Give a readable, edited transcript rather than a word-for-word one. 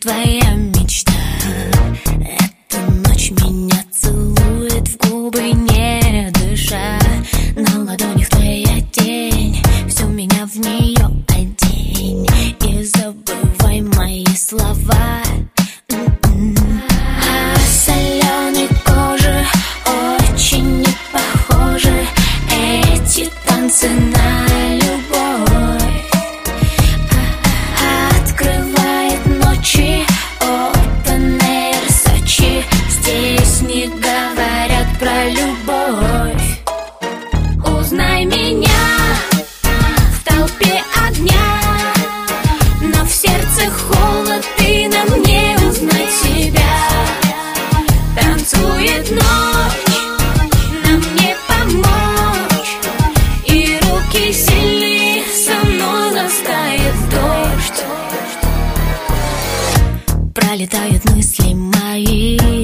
твоя мечта. Эта ночь меня целует в губы, не дыша. На ладонях твоя тень, всю меня в нее одень. И забывай мои слова. А соленой кожи очень не похожи эти танцы на любовь. Открывает ночи Open Air Сочи. Здесь не говорят про любовь. Узнай меня в толпе огня, но в сердце холод, и нам не узнать себя. Танцует ночь, нам не помочь, и руки сильны, со мной растает дождь. Пролетают мысли мои